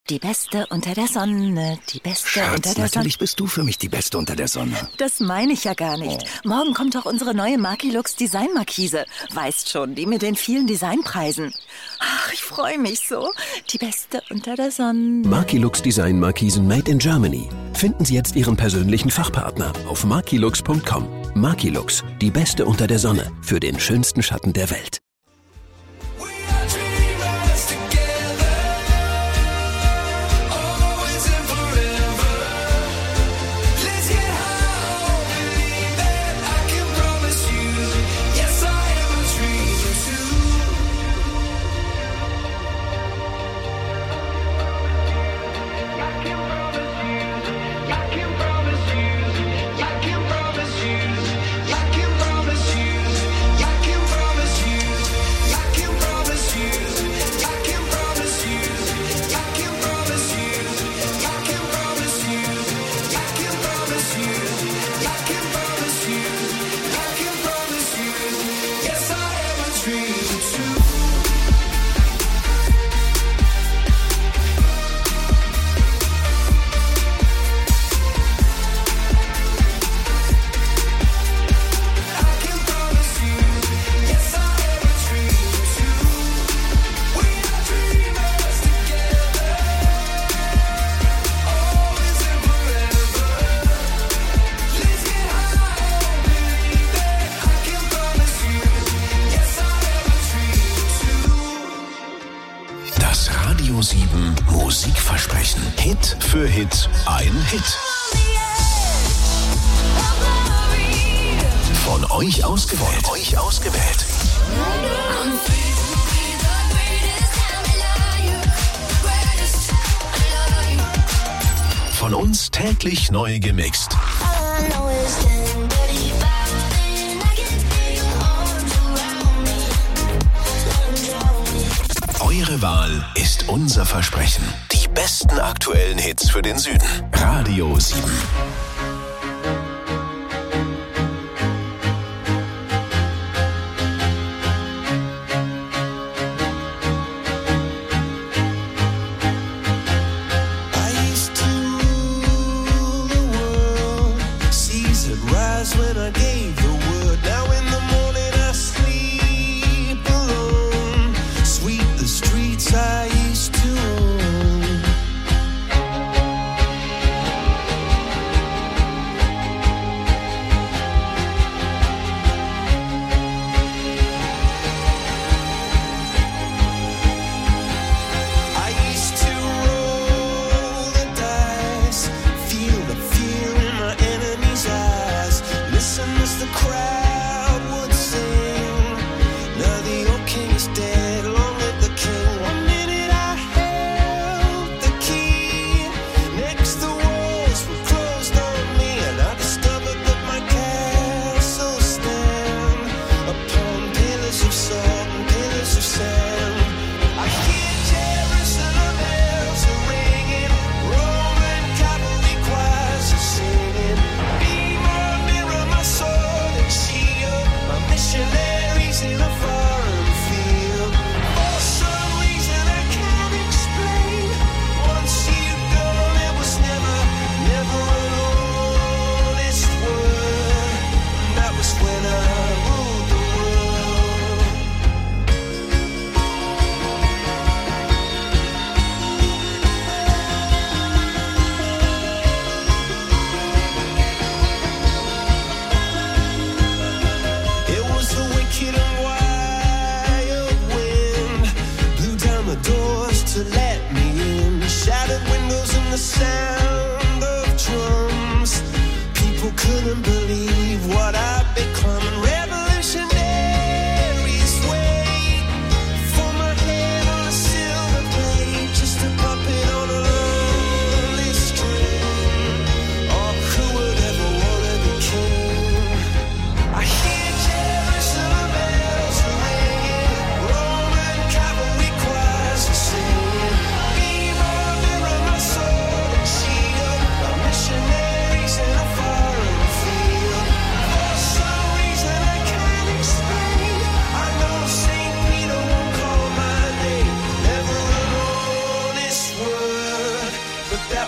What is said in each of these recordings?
Die Beste unter der Sonne, die Beste Schatz, unter der Sonne. natürlich bist du für mich die Beste unter der Sonne. Das meine ich ja gar nicht. Morgen kommt doch unsere neue Markilux Design-Markise. Weißt schon, die mit den vielen Designpreisen. Ach, ich freue mich so. Die Beste unter der Sonne. Markilux Design-Markisen made in Germany. Finden Sie jetzt Ihren persönlichen Fachpartner auf markilux.com. Markilux, die Beste unter der Sonne für den schönsten Schatten der Welt. Radio 7 Musikversprechen. Hit für Hit, ein Hit. Von euch ausgewählt. Von uns täglich neu gemixt. Eure Wahl ist unser Versprechen. Die besten aktuellen Hits für den Süden. Radio 7.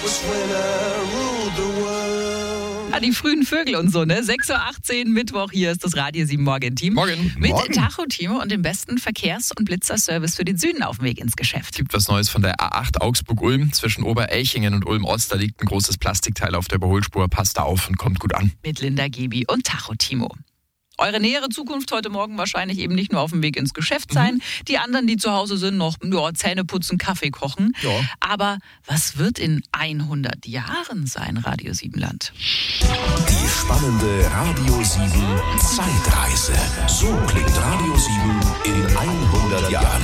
Die frühen Vögel und so, ne? 6.18 Uhr, Mittwoch, hier ist das Radio 7 Morgen-Team. Morgen. Mit Tacho-Timo und dem besten Verkehrs- und Blitzerservice für den Süden auf dem Weg ins Geschäft. Gibt was Neues von der A8 Augsburg-Ulm. Zwischen Oberelchingen und Ulm-Ost, da liegt ein großes Plastikteil auf der Überholspur. Passt da auf und kommt gut an. Mit Linda Gebi und Tacho-Timo. Eure nähere Zukunft heute Morgen wahrscheinlich eben nicht nur auf dem Weg ins Geschäft sein. Die anderen, die zu Hause sind, noch Zähne putzen, Kaffee kochen. Ja. Aber was wird in 100 Jahren sein, Radio 7 Land? Die spannende Radio 7 Zeitreise. So klingt Radio 7 in 100 Jahren.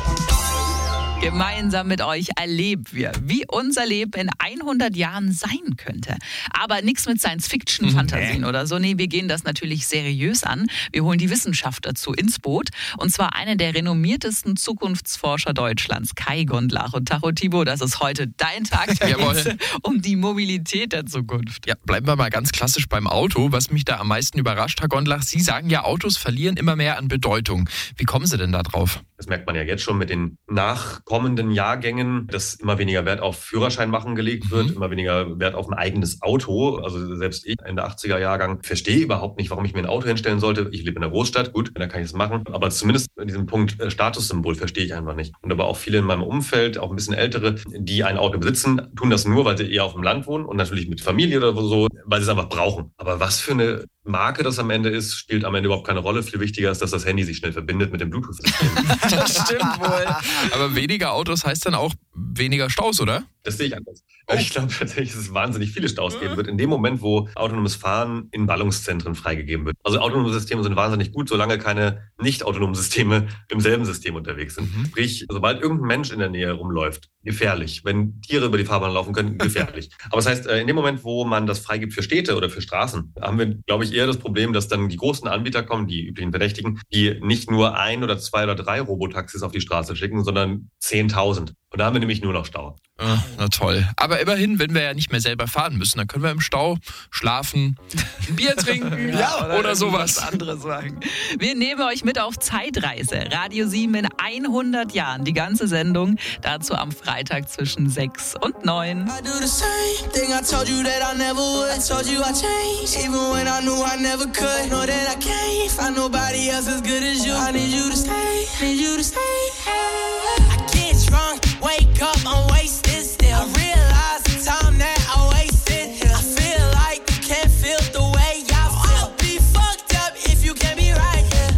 Gemeinsam mit euch erleben wir, wie unser Leben in 100 Jahren sein könnte. Aber nichts mit Science-Fiction-Fantasien oder so. Nee, wir gehen das natürlich seriös an. Wir holen die Wissenschaft dazu ins Boot. Und zwar einen der renommiertesten Zukunftsforscher Deutschlands, Kai Gondlach. Und Tacho Timo, das ist heute dein Tag. Jawohl. Um die Mobilität der Zukunft. Ja, bleiben wir mal ganz klassisch beim Auto. Was mich da am meisten überrascht, Herr Gondlach, Sie sagen ja, Autos verlieren immer mehr an Bedeutung. Wie kommen Sie denn da drauf? Das merkt man ja jetzt schon mit den nachkommenden Jahrgängen, dass immer weniger Wert auf Führerschein machen gelegt wird, immer weniger Wert auf ein eigenes Auto. Also selbst ich, Ende 80er Jahrgang, verstehe überhaupt nicht, warum ich mir ein Auto hinstellen sollte. Ich lebe in der Großstadt, gut, da kann ich es machen. Aber zumindest in diesem Punkt Statussymbol verstehe ich einfach nicht. Und aber auch viele in meinem Umfeld, auch ein bisschen Ältere, die ein Auto besitzen, tun das nur, weil sie eher auf dem Land wohnen und natürlich mit Familie oder so, weil sie es einfach brauchen. Aber was für eine Marke das am Ende ist, spielt am Ende überhaupt keine Rolle. Viel wichtiger ist, dass das Handy sich schnell verbindet mit dem Bluetooth-System. Das stimmt wohl. Aber weniger Autos heißt dann auch weniger Staus, oder? Das sehe ich anders. Ich glaube tatsächlich, dass es wahnsinnig viele Staus geben wird in dem Moment, wo autonomes Fahren in Ballungszentren freigegeben wird. Also autonome Systeme sind wahnsinnig gut, solange keine nicht autonomen Systeme im selben System unterwegs sind. Sprich, sobald irgendein Mensch in der Nähe rumläuft, gefährlich. Wenn Tiere über die Fahrbahn laufen können, gefährlich. Aber das heißt, in dem Moment, wo man das freigibt für Städte oder für Straßen, haben wir, glaube ich, eher das Problem, dass dann die großen Anbieter kommen, die üblichen Verdächtigen, die nicht nur 1 oder 2 oder 3 Robotaxis auf die Straße schicken, sondern 10.000. Und da haben wir nämlich nur noch Stau. Na toll. Aber immerhin, wenn wir ja nicht mehr selber fahren müssen, dann können wir im Stau schlafen, ein Bier trinken oder sowas. Anderes sagen. Wir nehmen euch mit auf Zeitreise. Radio 7 in 100 Jahren. Die ganze Sendung dazu am Freitag zwischen 6 und 9. I do the same thing I told you that I never would. I told you I changed, even when I knew I never could. Know that I can't find nobody else as good as you. I need you to stay, need you to stay. I get drunk, wake up, I'm wasted still. I realize the time that I wasted here. I feel like you can't feel the way I feel. I'll be fucked up if you can't be right here.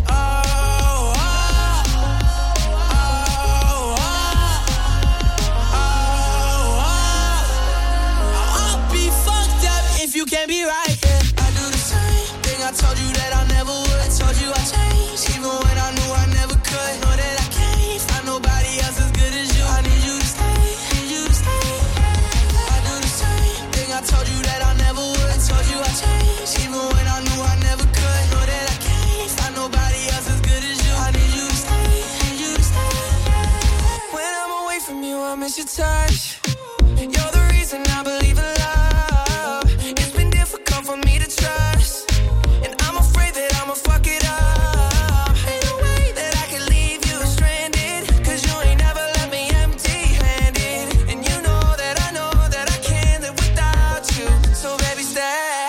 I'll be fucked up if you can't be right here. I do the same thing I told you that I never would. I told you I changed, even when I knew I never could. Know that I can't find nobody else as good as you. I need you to stay, need you to stay. I do the same thing I told you that I never would. I told you I changed, even when I knew I never could. Know that I can't find nobody else as good as you. I need you to stay, need you to stay. When I'm away from you, I miss your touch. You're the reason I believe in love. It's been difficult for me to trust, and I'm afraid that I'ma fuck it up. Ain't no way that I can leave you stranded, 'cause you ain't never left me empty-handed. And you know that I can't live without you. So baby, stay.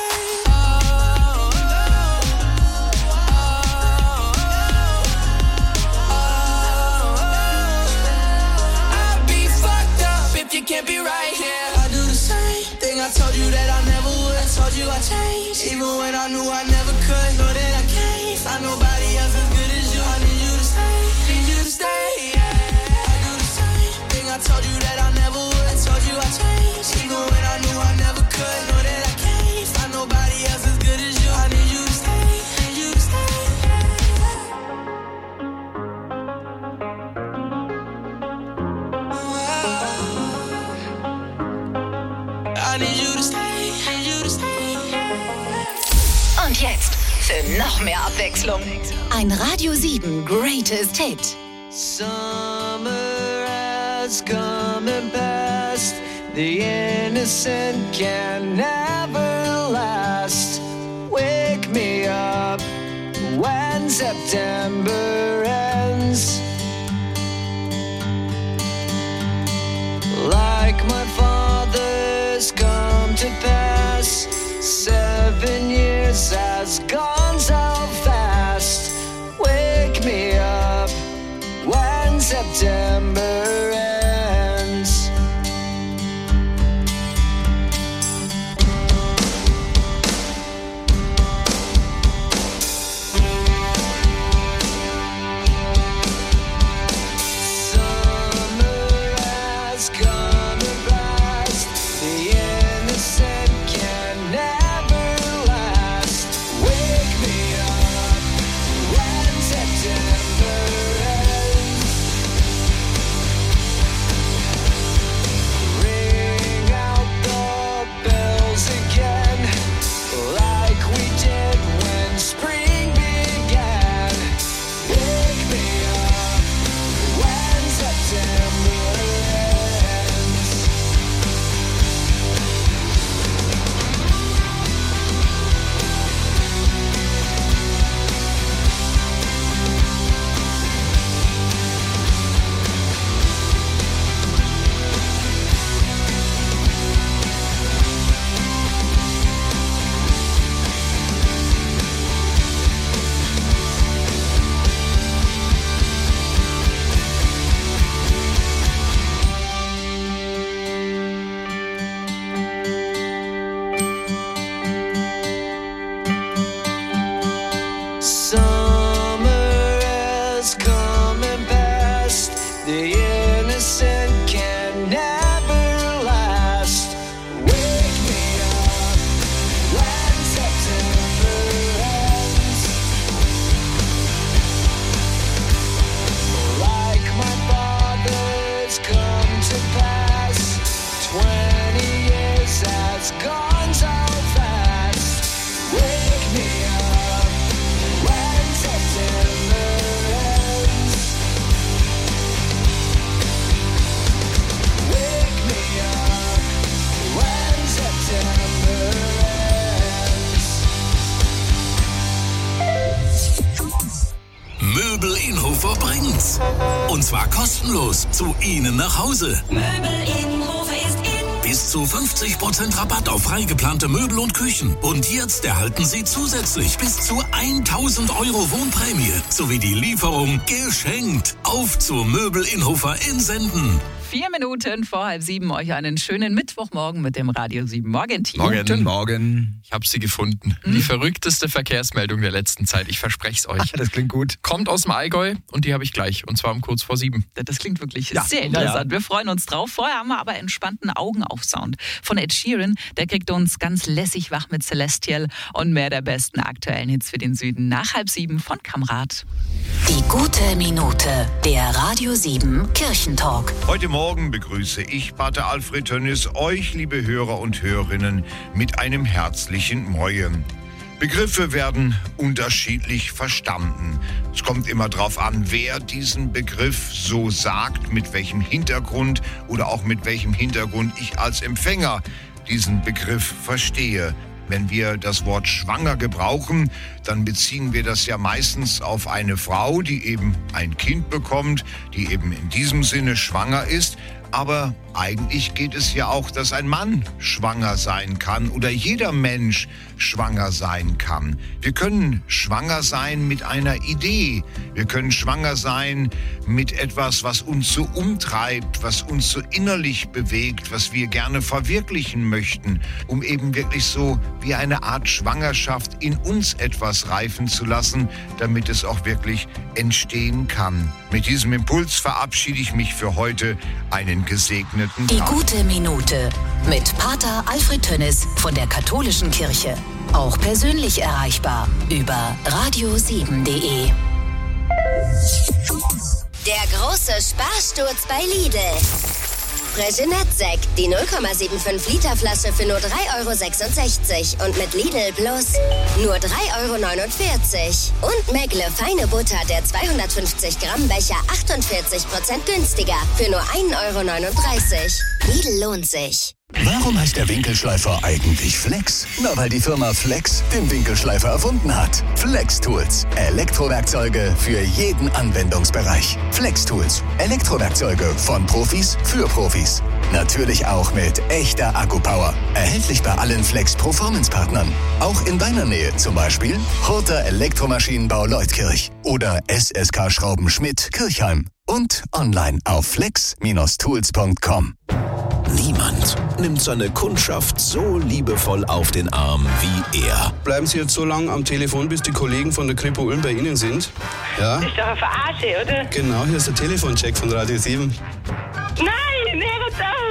I'll be fucked up if you can't be right here. I do the same thing I told you that I never would. I told you I changed, even when I knew I never could. Know that I can't find nobody else as good as you. I need you to stay, need you to stay. I do the same thing I told you that I never would. I told you I changed, even when I knew I never could. Know that I can't find nobody else as good as you. I need you to stay, need you to stay. I need you to stay, need you to stay. Und jetzt für noch mehr Abwechslung. Ein Radio 7 Greatest Hit. Summer has come and passed. The innocent can never last. Wake me up when September ends. Like my father has gone so fast. Wake me up when September ends. Möbel Inhofer bringt's. Und zwar kostenlos zu Ihnen nach Hause. Möbel Innenhof ist in. Bis zu 50% Rabatt auf frei geplante Möbel und Küchen. Und jetzt erhalten Sie zusätzlich bis zu 1.000 € Wohnprämie sowie die Lieferung geschenkt. Auf zu Möbel Inhofer in Senden. 4 Minuten vor 6:30 euch einen schönen Mittwochmorgen mit dem Radio 7 Morgenteam. Guten Morgen. Ich habe sie gefunden. Die verrückteste Verkehrsmeldung der letzten Zeit. Ich verspreche es euch. Das klingt gut. Kommt aus dem Allgäu und die habe ich gleich. Und zwar um kurz vor 7. Das klingt wirklich sehr interessant. Ja. Wir freuen uns drauf. Vorher haben wir aber entspannten Augenauf-Sound von Ed Sheeran. Der kriegt uns ganz lässig wach mit Celestial und mehr der besten aktuellen Hits für den Süden nach 6:30 von Kamrat. Die gute Minute, der Radio 7 Kirchentalk. Heute Morgen begrüße ich, Pater Alfred Tönnis, euch, liebe Hörer und Hörerinnen, mit einem herzlichen Moin. Begriffe werden unterschiedlich verstanden. Es kommt immer darauf an, wer diesen Begriff so sagt, mit welchem Hintergrund oder auch mit welchem Hintergrund ich als Empfänger diesen Begriff verstehe. Wenn wir das Wort schwanger gebrauchen, dann beziehen wir das ja meistens auf eine Frau, die eben ein Kind bekommt, die eben in diesem Sinne schwanger ist. Aber eigentlich geht es ja auch, dass ein Mann schwanger sein kann oder jeder Mensch schwanger sein kann. Wir können schwanger sein mit einer Idee. Wir können schwanger sein mit etwas, was uns so umtreibt, was uns so innerlich bewegt, was wir gerne verwirklichen möchten, um eben wirklich so wie eine Art Schwangerschaft in uns etwas reifen zu lassen, damit es auch wirklich entstehen kann. Mit diesem Impuls verabschiede ich mich für heute. Einen gesegneten Die Tag. gute Minute mit Pater Alfred Tönnis von der Katholischen Kirche. Auch persönlich erreichbar über radio7.de. Der große Sparsturz bei Lidl. Freshenette-Sekt, die 0,75 Liter Flasche für nur 3,66 € und mit Lidl Plus nur 3,49 €. Und Megle feine Butter, der 250 Gramm Becher 48% günstiger für nur 1,39 €. Lidl lohnt sich. Warum heißt der Winkelschleifer eigentlich Flex? Na, weil die Firma Flex den Winkelschleifer erfunden hat. Flex Tools. Elektrowerkzeuge für jeden Anwendungsbereich. Flex Tools. Elektrowerkzeuge von Profis für Profis. Natürlich auch mit echter Akkupower. Erhältlich bei allen Flex Performance Partnern. Auch in deiner Nähe, zum Beispiel Hurter Elektromaschinenbau Leutkirch oder SSK Schrauben Schmidt Kirchheim. Und online auf flex-tools.com. Niemand nimmt seine Kundschaft so liebevoll auf den Arm wie er. Bleiben Sie jetzt so lange am Telefon, bis die Kollegen von der Kripo Ulm bei Ihnen sind? Ja? Das ist doch eine Verarsche, oder? Genau, hier ist der Telefoncheck von Radio 7. Nein, hör uns auf!